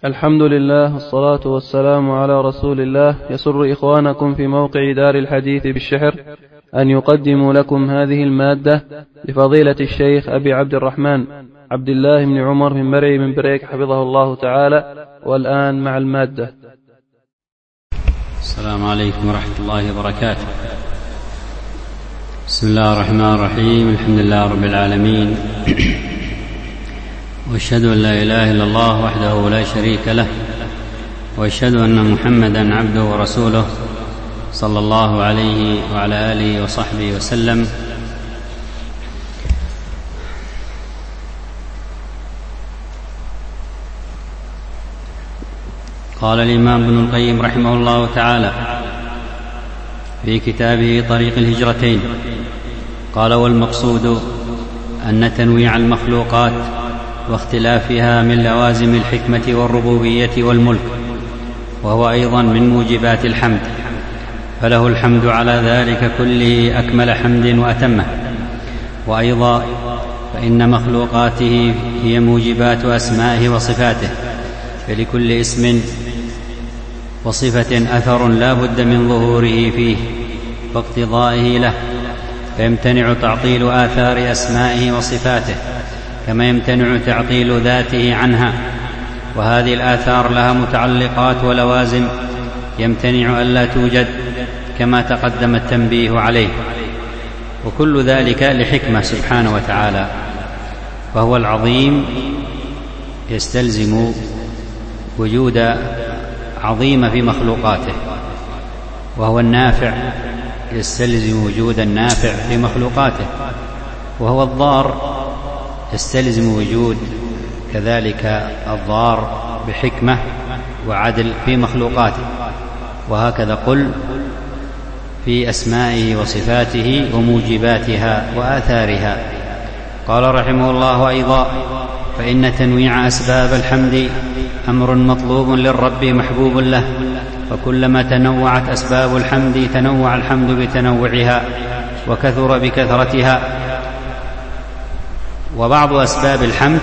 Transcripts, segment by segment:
الحمد لله والصلاة والسلام على رسول الله. يسر إخوانكم في موقع دار الحديث بالشحر أن يقدموا لكم هذه المادة لفضيلة الشيخ أبي عبد الرحمن عبد الله بن عمر بن مرعي من بريك حفظه الله تعالى. والآن مع المادة. السلام عليكم ورحمة الله وبركاته. بسم الله الرحمن الرحيم. الحمد لله رب العالمين، وأشهد أن لا إله إلا الله وحده لا شريك له، وأشهد أن محمدا عبده ورسوله صلى الله عليه وعلى آله وصحبه وسلم. قال الإمام ابن القيم رحمه الله تعالى في كتابه طريق الهجرتين، قال: والمقصود أن تنويع المخلوقات واختلافها من لوازم الحكمة والربوبية والملك، وهو أيضا من موجبات الحمد، فله الحمد على ذلك كله أكمل حمد وأتمه. وأيضا فإن مخلوقاته هي موجبات أسمائه وصفاته، فلكل اسم وصفة أثر لا بد من ظهوره فيه واقتضائه له، فيمتنع تعطيل آثار أسمائه وصفاته كما يمتنع تعطيل ذاته عنها. وهذه الآثار لها متعلقات ولوازم يمتنع ألا توجد كما تقدم التنبيه عليه، وكل ذلك لحكمة سبحانه وتعالى. فهو العظيم يستلزم وجود عظيم في مخلوقاته، وهو النافع يستلزم وجود النافع في مخلوقاته، وهو الضار يستلزم وجود كذلك الضار بحكمة وعدل في مخلوقاته. وهكذا قل في أسمائه وصفاته وموجباتها وآثارها. قال رحمه الله: أيضا فإن تنويع أسباب الحمد أمر مطلوب للرب محبوب له، فكلما تنوعت أسباب الحمد تنوع الحمد بتنوعها وكثر بكثرتها. وبعض أسباب الحمد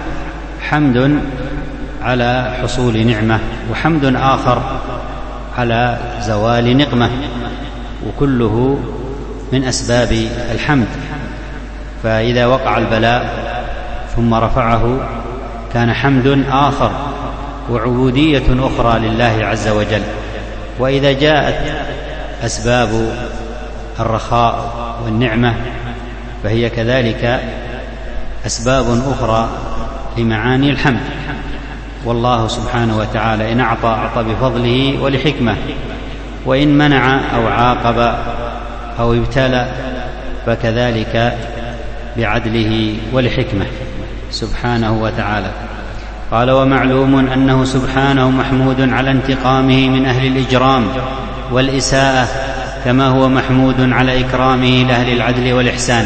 حمد على حصول نعمة، وحمد آخر على زوال نقمة، وكله من أسباب الحمد. فإذا وقع البلاء ثم رفعه كان حمد آخر وعبودية أخرى لله عز وجل. وإذا جاءت أسباب الرخاء والنعمة فهي كذلك أسباب أخرى لمعاني الحمد. والله سبحانه وتعالى إن أعطى بفضله ولحكمة، وإن منع أو عاقب أو ابتلى فكذلك بعدله ولحكمة سبحانه وتعالى. قال: ومعلوم أنه سبحانه محمود على انتقامه من أهل الإجرام والإساءة، كما هو محمود على إكرامه لأهل العدل والإحسان.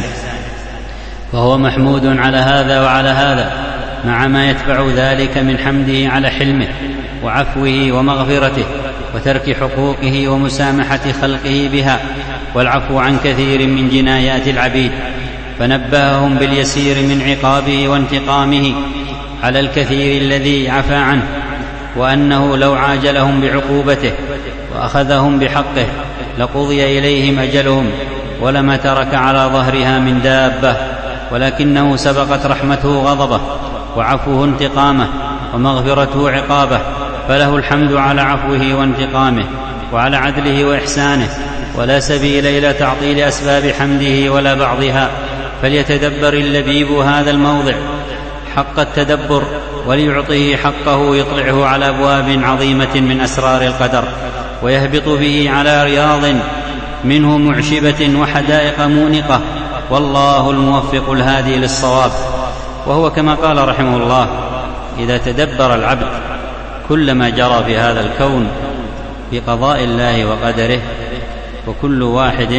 وهو محمود على هذا وعلى هذا، مع ما يتبع ذلك من حمده على حلمه وعفوه ومغفرته وترك حقوقه ومسامحة خلقه بها، والعفو عن كثير من جنايات العبيد، فنبههم باليسير من عقابه وانتقامه على الكثير الذي عفى عنه، وأنه لو عاجلهم بعقوبته وأخذهم بحقه لقضي إليهم أجلهم ولما ترك على ظهرها من دابة، ولكنه سبقت رحمته غضبه وعفوه انتقامه ومغفرته عقابه، فله الحمد على عفوه وانتقامه وعلى عدله وإحسانه، ولا سبيل إلى تعطيل أسباب حمده ولا بعضها. فليتدبر اللبيب هذا الموضع حق التدبر، وليعطيه حقه يطلعه على أبواب عظيمة من أسرار القدر، ويهبط به على رياض منه معشبة وحدائق مونقة، والله الموفق الهادي للصواب. وهو كما قال رحمه الله: إذا تدبر العبد كل ما جرى في هذا الكون بقضاء الله وقدره، وكل واحد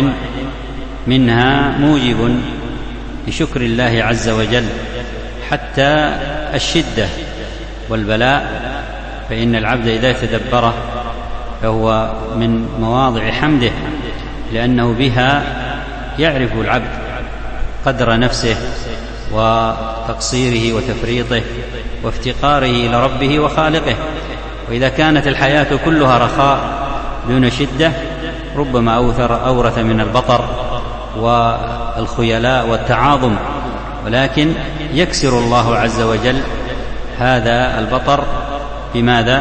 منها موجب لشكر الله عز وجل، حتى الشدة والبلاء، فإن العبد إذا تدبره فهو من مواضع حمده، لأنه بها يعرف العبد قدر نفسه وتقصيره وتفريطه وافتقاره إلى ربه وخالقه. وإذا كانت الحياة كلها رخاء دون شدة ربما أورث من البطر والخيلاء والتعاظم، ولكن يكسر الله عز وجل هذا البطر بماذا؟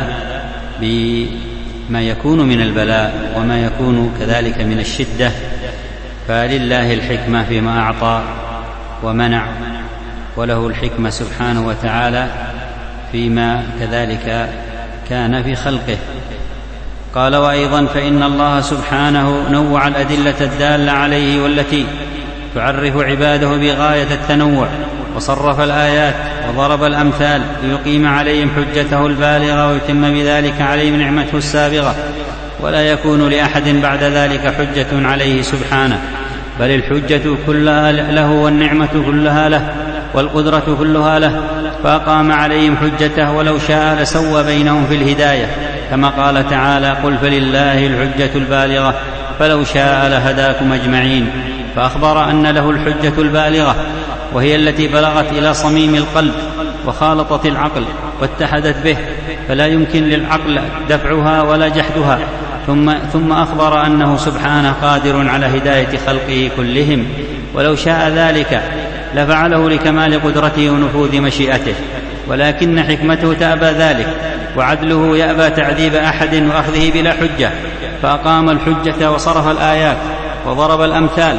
بما يكون من البلاء وما يكون كذلك من الشدة. فلله الحكمة فيما أعطى ومنع، وله الحكمة سبحانه وتعالى فيما كذلك كان في خلقه. قال: وأيضا فإن الله سبحانه نوع الأدلة الدالة عليه والتي تعرف عباده بغاية التنوع، وصرف الآيات وضرب الأمثال ليقيم عليهم حجته البالغة ويتم بذلك عليهم نعمته السابغة، ولا يكون لأحد بعد ذلك حجة عليه سبحانه، بل الحجة كلها له والنعمة كلها له والقدرة كلها له، فأقام عليهم حجته ولو شاء لسوى بينهم في الهداية، كما قال تعالى: قل فلله الحجة البالغة فلو شاء لهداكم أجمعين. فأخبر أن له الحجة البالغة، وهي التي بلغت إلى صميم القلب وخالطت العقل واتحدت به، فلا يمكن للعقل دفعها ولا جحدها. ثم أخبر أنه سبحانه قادر على هداية خلقه كلهم، ولو شاء ذلك لفعله لكمال قدرته ونفوذ مشيئته، ولكن حكمته تأبى ذلك، وعدله يأبى تعذيب أحد وأخذه بلا حجة، فأقام الحجة وصرف الآيات وضرب الأمثال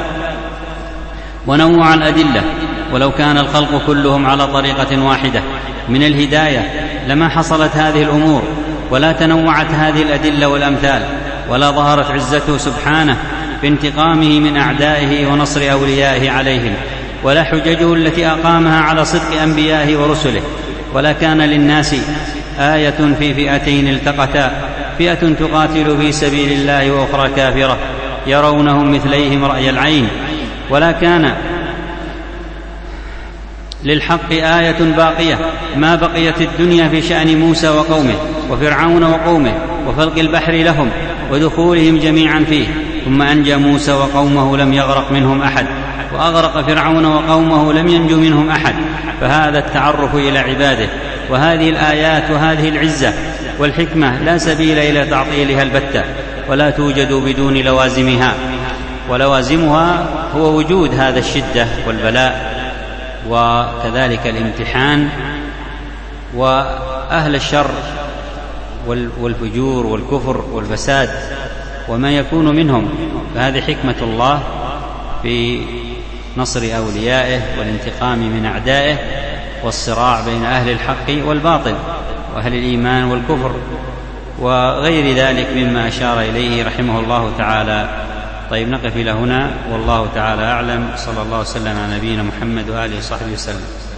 ونوع الأدلة. ولو كان الخلق كلهم على طريقة واحدة من الهداية لما حصلت هذه الأمور، ولا تنوعت هذه الأدلة والأمثال، ولا ظهرت عزته سبحانه بانتقامه من أعدائه ونصر أوليائه عليهم، ولا حججه التي أقامها على صدق أنبيائه ورسله. ولا كان للناس آية في فئتين التقتا، فئة تقاتل في سبيل الله وأخرى كافرة يرونهم مثليهم رأي العين. ولا كان للحق آية باقية ما بقيت الدنيا في شأن موسى وقومه وفرعون وقومه وفلق البحر لهم ودخولهم جميعا فيه، ثم أنجى موسى وقومه لم يغرق منهم أحد، وأغرق فرعون وقومه لم ينج منهم أحد. فهذا التعرف إلى عباده، وهذه الآيات وهذه العزة والحكمة لا سبيل إلى تعطيلها البتة، ولا توجد بدون لوازمها، ولوازمها هو وجود هذا الشدة والبلاء وكذلك الامتحان وأهل الشر والفجور والكفر والفساد وما يكون منهم. فهذه حكمة الله في نصر أوليائه والانتقام من أعدائه والصراع بين أهل الحق والباطل وأهل الإيمان والكفر وغير ذلك مما أشار إليه رحمه الله تعالى. طيب، نقف إلى هنا، والله تعالى أعلم. صلى الله وسلم على نبينا محمد وآله وصحبه وسلم.